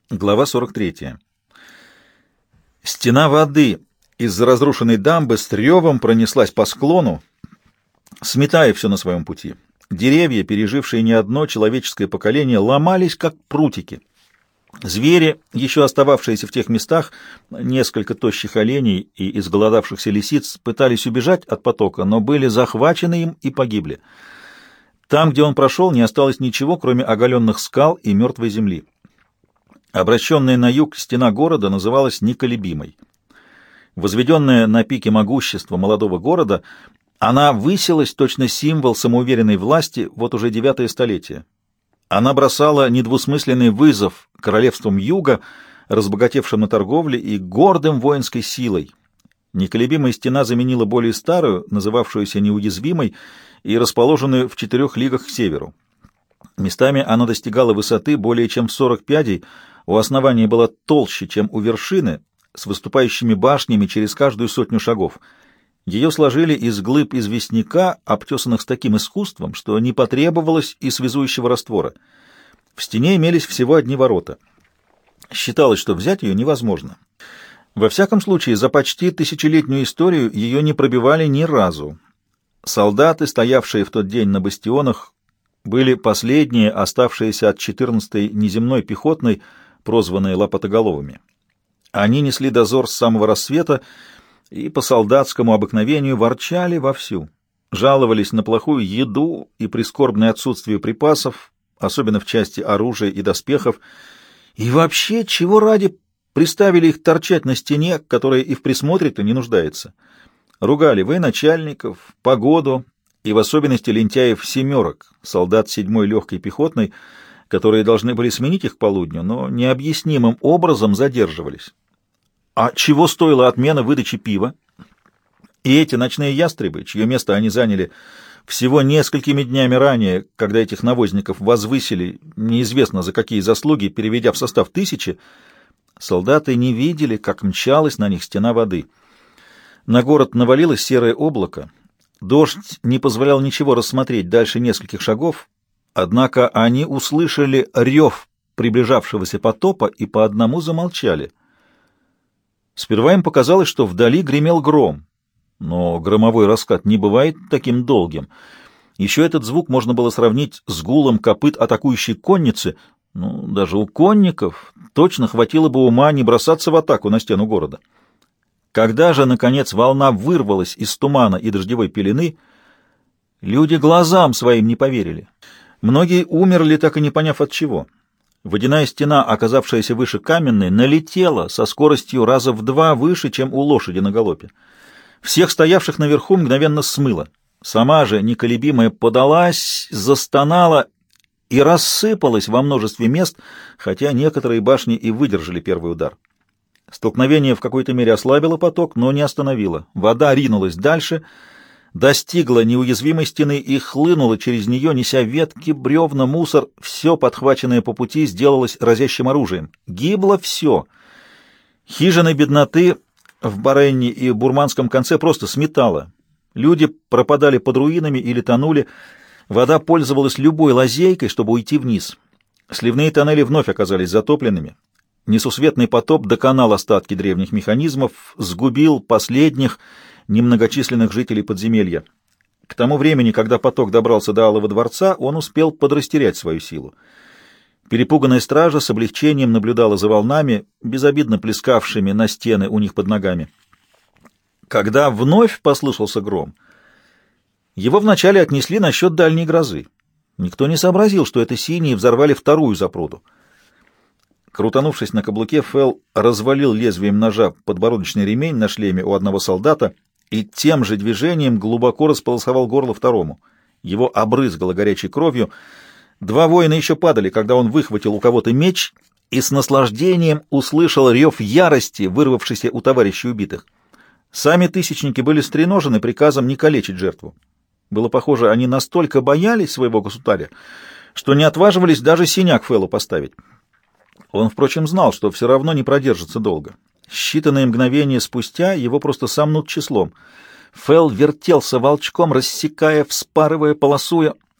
Глава 43. Стена воды из-за разрушенной дамбы с ревом пронеслась по склону, сметая все на своем пути. Деревья, пережившие не одно человеческое поколение, ломались, как прутики. Звери, еще остававшиеся в тех местах, несколько тощих оленей и изголодавшихся лисиц, пытались убежать от потока, но были захвачены им и погибли. Там, где он прошел, не осталось ничего, кроме оголенных скал и мертвой земли. Обращенная на юг стена города называлась Неколебимой. Возведенная на пике могущества молодого города, она высилась точно символ самоуверенной власти вот уже 9-е столетие. Она бросала недвусмысленный вызов королевствам юга, разбогатевшим на торговле и гордым воинской силой. Неколебимая стена заменила более старую, называвшуюся неуязвимой, и расположенную в 4 лигах к северу. Местами она достигала высоты более чем в 40 пядей, у основания была толще, чем у вершины, с выступающими башнями через каждую 100 шагов. Ее сложили из глыб известняка, обтесанных с таким искусством, что не потребовалось и связующего раствора. В стене имелись всего одни ворота. Считалось, что взять ее невозможно. Во всяком случае, за почти тысячелетнюю историю ее не пробивали ни разу. Солдаты, стоявшие в тот день на бастионах, были последние, оставшиеся от 14-й неземной пехотной, прозванные лопатоголовыми. Они несли дозор с самого рассвета и по солдатскому обыкновению ворчали вовсю, жаловались на плохую еду и прискорбное отсутствие припасов, особенно в части оружия и доспехов, и вообще, чего ради, приставили их торчать на стене, которая и в присмотре-то не нуждается. Ругали военачальников, погоду и в особенности лентяев-семерок, солдат 7-й легкой пехотной, которые должны были сменить их к полудню, но необъяснимым образом задерживались. А чего стоила отмена выдачи пива? И эти ночные ястребы, чье место они заняли всего несколькими днями ранее, когда этих навозников возвысили неизвестно за какие заслуги, переведя в состав 1000, солдаты не видели, как мчалась на них стена воды. На город навалилось серое облако, дождь не позволял ничего рассмотреть дальше нескольких шагов, однако они услышали рев приближавшегося потопа и по одному замолчали. Сперва им показалось, что вдали гремел гром, но громовой раскат не бывает таким долгим. Еще этот звук можно было сравнить с гулом копыт атакующей конницы, даже у конников точно хватило бы ума не бросаться в атаку на стену города. Когда же, наконец, волна вырвалась из тумана и дождевой пелены, люди глазам своим не поверили. Многие умерли, так и не поняв от чего. Водяная стена, оказавшаяся выше каменной, налетела со скоростью раза в 2 выше, чем у лошади на галопе. Всех стоявших наверху мгновенно смыло. Сама же, неколебимая, подалась, застонала и рассыпалась во множестве мест, хотя некоторые башни и выдержали первый удар. Столкновение в какой-то мере ослабило поток, но не остановило. Вода ринулась дальше, достигла неуязвимой стены и хлынула через нее, неся ветки, бревна, мусор. Все, подхваченное по пути, сделалось разящим оружием. Гибло все. Хижины бедноты в Баренне и Бурманском конце просто сметало. Люди пропадали под руинами или тонули. Вода пользовалась любой лазейкой, чтобы уйти вниз. Сливные тоннели вновь оказались затопленными. Несусветный потоп доконал остатки древних механизмов, сгубил последних немногочисленных жителей подземелья. К тому времени, когда поток добрался до Алого дворца, он успел подрастерять свою силу. Перепуганная стража с облегчением наблюдала за волнами, безобидно плескавшими на стены у них под ногами. Когда вновь послышался гром, его вначале отнесли на счет дальней грозы. Никто не сообразил, что это синие взорвали вторую запруду. Крутанувшись на каблуке, Фэл развалил лезвием ножа подбородочный ремень на шлеме у одного солдата и тем же движением глубоко располосовал горло второму. Его обрызгало горячей кровью. 2 воина еще падали, когда он выхватил у кого-то меч и с наслаждением услышал рев ярости, вырвавшийся у товарищей убитых. Сами тысячники были стреножены приказом не калечить жертву. Было похоже, они настолько боялись своего государя, что не отваживались даже синяк Фэлу поставить. Он, впрочем, знал, что все равно не продержится долго. Считанные мгновения спустя его просто сомнут числом. Фэл вертелся волчком, рассекая, вспарывая, полосуя.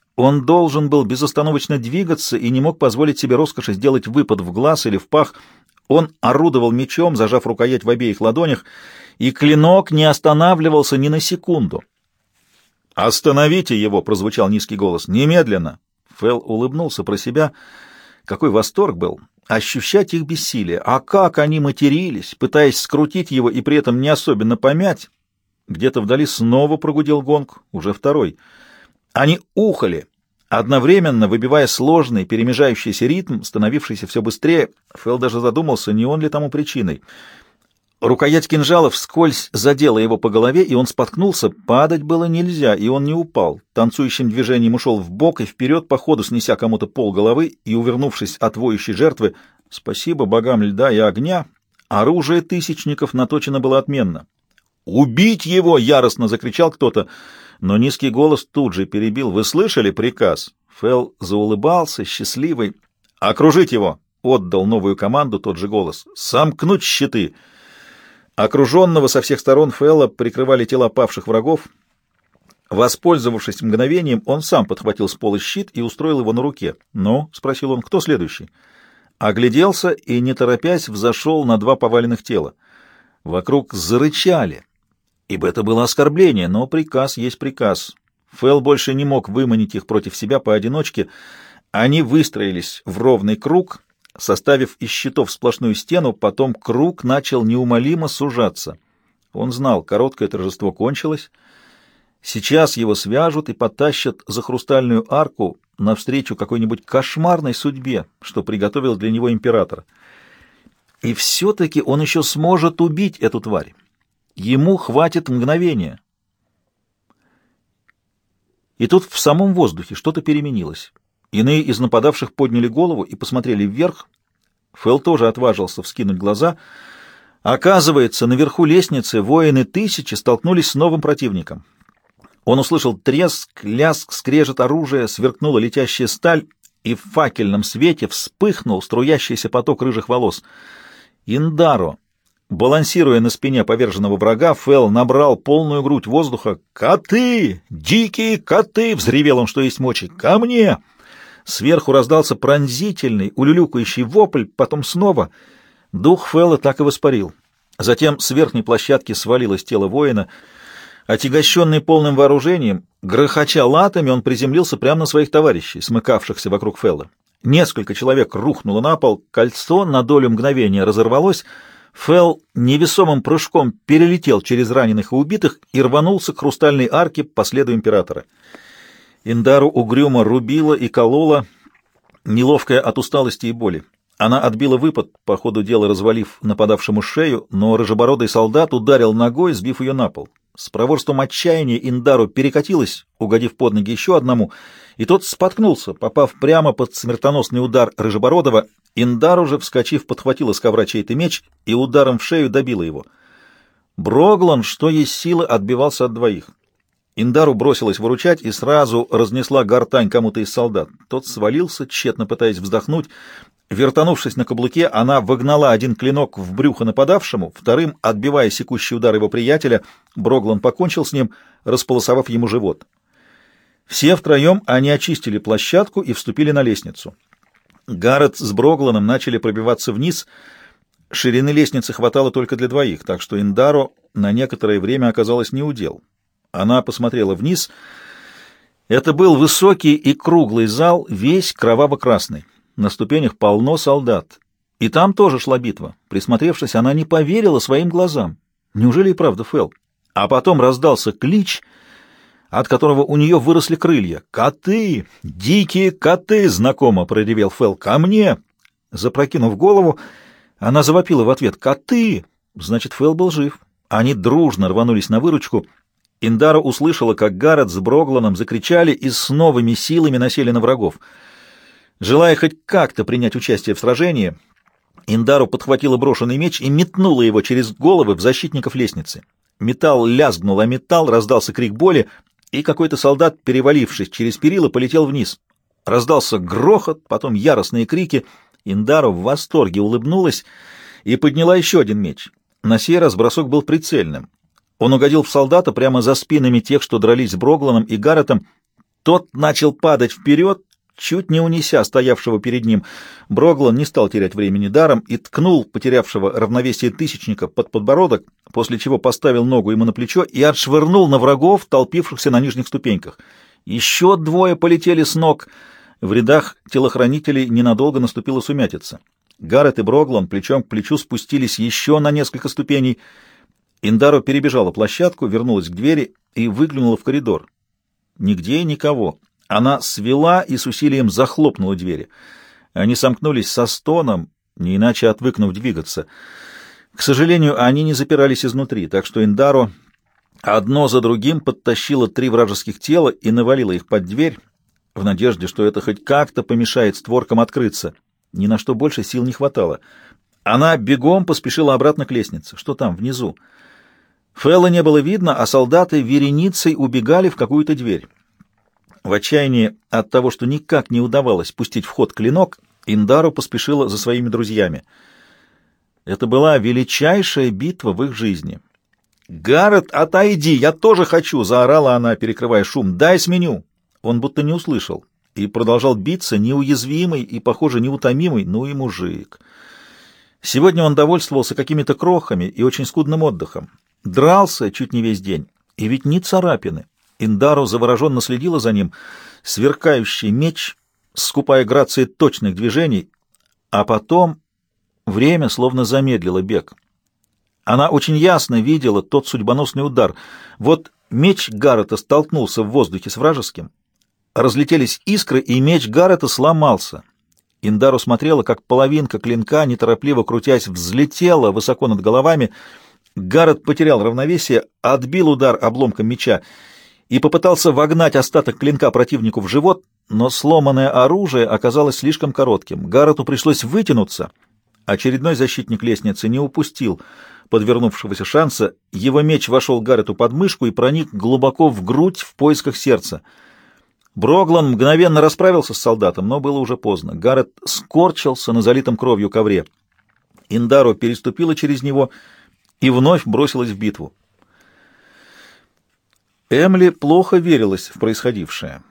Он должен был безостановочно двигаться и не мог позволить себе роскоши сделать выпад в глаз или в пах. Он орудовал мечом, зажав рукоять в обеих ладонях, и клинок не останавливался ни на секунду. «Остановите его!» — прозвучал низкий голос. «Немедленно!» Фэл улыбнулся про себя. Какой восторг был! Ощущать их бессилие. А как они матерились, пытаясь скрутить его и при этом не особенно помять! Где-то вдали снова прогудел гонг, уже второй. Они ухали, одновременно выбивая сложный, перемежающийся ритм, становившийся все быстрее. Фэл даже задумался, не он ли тому причиной. Рукоять кинжала вскользь задела его по голове, и он споткнулся. Падать было нельзя, и он не упал. Танцующим движением ушел вбок и вперед, по ходу снеся кому-то полголовы и увернувшись от воющей жертвы. Спасибо богам льда и огня, оружие тысячников наточено было отменно. «Убить его!» — яростно закричал кто-то, но низкий голос тут же перебил. «Вы слышали приказ?» Фэл заулыбался, счастливый. «Окружить его!» — отдал новую команду тот же голос. «Сомкнуть щиты!» Окруженного со всех сторон Фэлла прикрывали тела павших врагов. Воспользовавшись мгновением, он сам подхватил с пола щит и устроил его на руке. «Ну?» — спросил он. «Кто следующий?» Огляделся и, не торопясь, взошел на два поваленных тела. Вокруг зарычали, ибо это было оскорбление, но приказ есть приказ. Фэл больше не мог выманить их против себя поодиночке. Они выстроились в ровный круг, составив из щитов сплошную стену, потом круг начал неумолимо сужаться. Он знал, короткое торжество кончилось. Сейчас его свяжут и потащат за хрустальную арку навстречу какой-нибудь кошмарной судьбе, что приготовил для него император. И все-таки он еще сможет убить эту тварь. Ему хватит мгновения. И тут в самом воздухе что-то переменилось. Иные из нападавших подняли голову и посмотрели вверх. Фэл тоже отважился вскинуть глаза. Оказывается, наверху лестницы воины тысячи столкнулись с новым противником. Он услышал треск, лязг, скрежет оружия, сверкнула летящая сталь, и в факельном свете вспыхнул струящийся поток рыжих волос. Индаро. Балансируя на спине поверженного врага, Фэл набрал полную грудь воздуха. «Коты! Дикие коты!» — взревел он, что есть мочи. «Ко мне!» Сверху раздался пронзительный, улюлюкающий вопль, потом снова. Дух Фэла так и воспарил. Затем с верхней площадки свалилось тело воина. Отягощенный полным вооружением, грохоча латами, он приземлился прямо на своих товарищей, смыкавшихся вокруг Фэла. Несколько человек рухнуло на пол, кольцо на долю мгновения разорвалось. Фэл невесомым прыжком перелетел через раненых и убитых и рванулся к хрустальной арке по следу императора. Индару угрюмо рубила и колола, неловкая от усталости и боли. Она отбила выпад, по ходу дела развалив нападавшему шею, но рыжебородый солдат ударил ногой, сбив ее на пол. С проворством отчаяния Индару перекатилась, угодив под ноги еще одному, и тот споткнулся, попав прямо под смертоносный удар Рыжебородова. Индару же, вскочив, подхватила с ковра чей-то меч и ударом в шею добила его. Броглан, что есть силы, отбивался от двоих. Индару бросилась выручать и сразу разнесла гортань кому-то из солдат. Тот свалился, тщетно пытаясь вздохнуть. Вертанувшись на каблуке, она вогнала один клинок в брюхо нападавшему, вторым, отбивая секущий удар его приятеля, Броглан покончил с ним, располосовав ему живот. Все втроем они очистили площадку и вступили на лестницу. Гаррет с Брогланом начали пробиваться вниз. Ширины лестницы хватало только для двоих, так что Индару на некоторое время оказалась неудел. Она посмотрела вниз. Это был высокий и круглый зал, весь кроваво-красный. На ступенях полно солдат. И там тоже шла битва. Присмотревшись, она не поверила своим глазам. Неужели и правда Фэл? А потом раздался клич, от которого у нее выросли крылья. «Коты! Дикие коты!» — знакомо проревел Фэл. «Ко мне!» Запрокинув голову, она завопила в ответ. «Коты!» Значит, Фэл был жив. Они дружно рванулись на выручку. Индара услышала, как Гаррет с Брогланом закричали и с новыми силами насели на врагов. Желая хоть как-то принять участие в сражении, Индару подхватила брошенный меч и метнула его через головы в защитников лестницы. Металл лязгнул, а металл, раздался крик боли, и какой-то солдат, перевалившись через перила, полетел вниз. Раздался грохот, потом яростные крики. Индару в восторге улыбнулась и подняла еще один меч. На сей раз бросок был прицельным. Он угодил в солдата прямо за спинами тех, что дрались с Брогланом и Гарретом. Тот начал падать вперед, чуть не унеся стоявшего перед ним. Броглан не стал терять времени даром и ткнул потерявшего равновесие тысячника под подбородок, после чего поставил ногу ему на плечо и отшвырнул на врагов, толпившихся на нижних ступеньках. Еще двое полетели с ног. В рядах телохранителей ненадолго наступила сумятица. Гаррет и Броглан плечом к плечу спустились еще на несколько ступеней. Индаро перебежала площадку, вернулась к двери и выглянула в коридор. Нигде никого. Она свела и с усилием захлопнула двери. Они сомкнулись со стоном, не иначе отвыкнув двигаться. К сожалению, они не запирались изнутри, так что Индаро одно за другим подтащила 3 вражеских тела и навалила их под дверь, в надежде, что это хоть как-то помешает створкам открыться. Ни на что больше сил не хватало. Она бегом поспешила обратно к лестнице. Что там, внизу? Фэлла не было видно, а солдаты вереницей убегали в какую-то дверь. В отчаянии от того, что никак не удавалось пустить в ход клинок, Индаро поспешила за своими друзьями. Это была величайшая битва в их жизни. «Гаррет, отойди! Я тоже хочу!» — заорала она, перекрывая шум. «Дай сменю!» Он будто не услышал и продолжал биться, неуязвимый и, похоже, неутомимый, ну и мужик. Сегодня он довольствовался какими-то крохами и очень скудным отдыхом. Дрался чуть не весь день, и ведь ни царапины. Индаро завороженно следила за ним, сверкающий меч, скупая грацией точных движений, а потом время словно замедлило бег. Она очень ясно видела тот судьбоносный удар. Вот меч Гаррета столкнулся в воздухе с вражеским, разлетелись искры, и меч Гаррета сломался. Индаро смотрела, как половинка клинка, неторопливо крутясь, взлетела высоко над головами. Гаррет потерял равновесие, отбил удар обломком меча и попытался вогнать остаток клинка противнику в живот, но сломанное оружие оказалось слишком коротким. Гаррету пришлось вытянуться. Очередной защитник лестницы не упустил подвернувшегося шанса. Его меч вошел Гаррету под мышку и проник глубоко в грудь в поисках сердца. Броглан мгновенно расправился с солдатом, но было уже поздно. Гаррет скорчился на залитом кровью ковре. Индаро переступила через него и вновь бросилась в битву. Эмли плохо верилась в происходившее.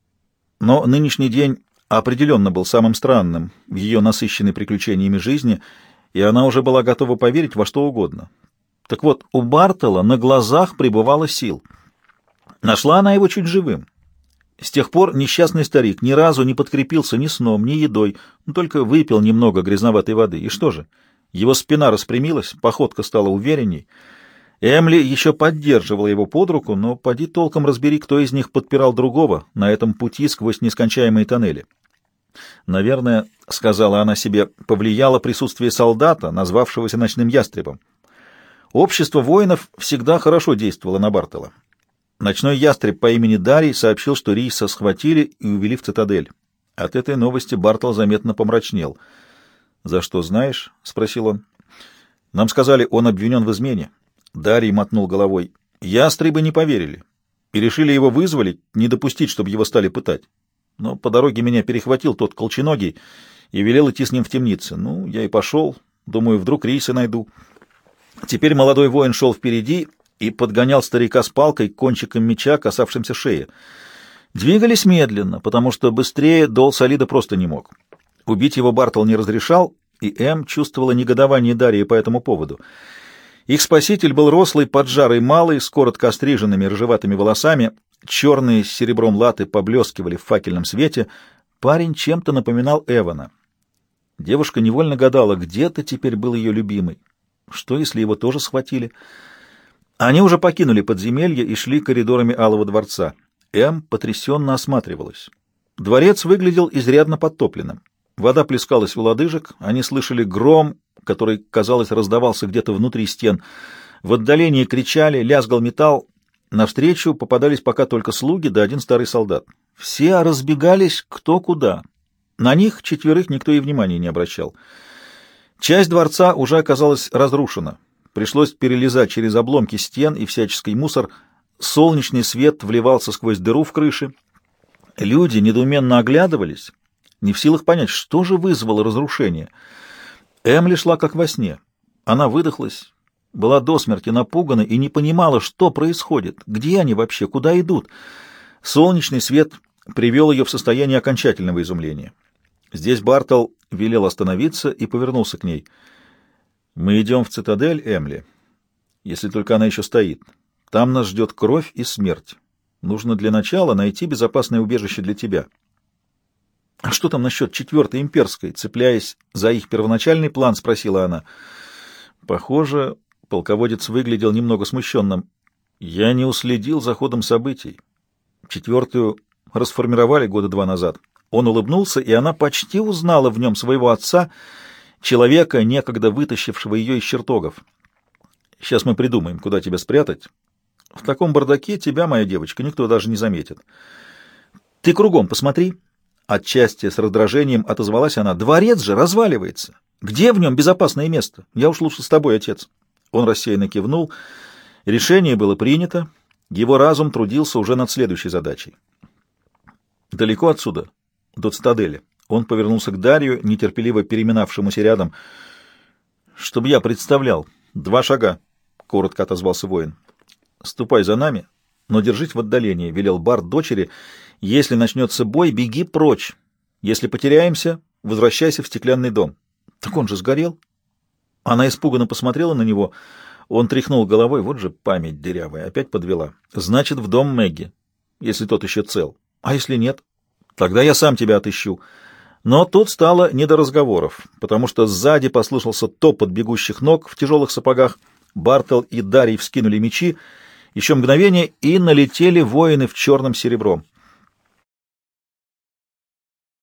Но нынешний день определенно был самым странным в ее насыщенной приключениями жизни, и она уже была готова поверить во что угодно. Так вот, у Бартола на глазах пребывало сил. Нашла она его чуть живым. С тех пор несчастный старик ни разу не подкрепился ни сном, ни едой, только выпил немного грязноватой воды. И что же? Его спина распрямилась, походка стала уверенней. Эмли еще поддерживала его под руку, но поди толком разбери, кто из них подпирал другого на этом пути сквозь нескончаемые тоннели. «Наверное, — сказала она себе, — повлияло присутствие солдата, назвавшегося ночным ястребом. Общество воинов всегда хорошо действовало на Бартола. Ночной ястреб по имени Дарий сообщил, что Риса схватили и увели в цитадель. От этой новости Бартол заметно помрачнел. «За что, знаешь?» — спросил он. «Нам сказали, он обвинен в измене». Дарий мотнул головой. «Ястребы не поверили и решили его вызволить, не допустить, чтобы его стали пытать. Но по дороге меня перехватил тот колченогий и велел идти с ним в темницу. Ну, я и пошел. Думаю, вдруг Риса найду». Теперь молодой воин шел впереди и подгонял старика с палкой кончиком меча, касавшимся шеи. Двигались медленно, потому что быстрее Дол Солида просто не мог. Убить его Бартол не разрешал, и Эм чувствовала негодование Дарьи по этому поводу. Их спаситель был рослый, поджарый, малый, с коротко остриженными рыжеватыми волосами, черные с серебром латы поблескивали в факельном свете. Парень чем-то напоминал Эвана. Девушка невольно гадала, где-то теперь был ее любимый. Что, если его тоже схватили? Они уже покинули подземелье и шли коридорами Алого дворца. Эм потрясенно осматривалась. Дворец выглядел изрядно подтопленным. Вода плескалась у лодыжек, они слышали гром, который, казалось, раздавался где-то внутри стен. В отдалении кричали, лязгал металл. Навстречу попадались пока только слуги да один старый солдат. Все разбегались кто куда. На них 4 никто и внимания не обращал. Часть дворца уже оказалась разрушена. Пришлось перелезать через обломки стен и всяческий мусор. Солнечный свет вливался сквозь дыру в крыше. Люди недоуменно оглядывались, не в силах понять, что же вызвало разрушение. Эмли шла как во сне. Она выдохлась, была до смерти напугана и не понимала, что происходит, где они вообще, куда идут. Солнечный свет привел ее в состояние окончательного изумления. Здесь Бартол велел остановиться и повернулся к ней. «Мы идем в цитадель, Эмли, если только она еще стоит. Там нас ждет кровь и смерть. Нужно для начала найти безопасное убежище для тебя». «А что там насчет 4-й имперской?» Цепляясь за их первоначальный план, спросила она. Похоже, полководец выглядел немного смущенным. «Я не уследил за ходом событий. 4-ю расформировали года 2 назад». Он улыбнулся, и она почти узнала в нем своего отца, человека, некогда вытащившего ее из чертогов. «Сейчас мы придумаем, куда тебя спрятать. В таком бардаке тебя, моя девочка, никто даже не заметит. Ты кругом посмотри». Отчасти с раздражением отозвалась она. «Дворец же разваливается. Где в нем безопасное место? Я уж лучше с тобой, отец». Он рассеянно кивнул. Решение было принято. Его разум трудился уже над следующей задачей. «Далеко отсюда, до цитадели». Он повернулся к Дарью, нетерпеливо переминавшемуся рядом. «Чтобы я представлял. 2 шага», — коротко отозвался воин. «Ступай за нами, но держись в отдалении», — велел Барт дочери. «Если начнется бой, беги прочь. Если потеряемся, возвращайся в стеклянный дом». «Так он же сгорел». Она испуганно посмотрела на него. Он тряхнул головой. Вот же память дырявая. Опять подвела. «Значит, в дом Мэгги, если тот еще цел. А если нет? Тогда я сам тебя отыщу». Но тут стало не до разговоров, потому что сзади послышался топот бегущих ног в тяжелых сапогах. Бартол и Дарий вскинули мечи. Еще мгновение, и налетели воины в черном серебром.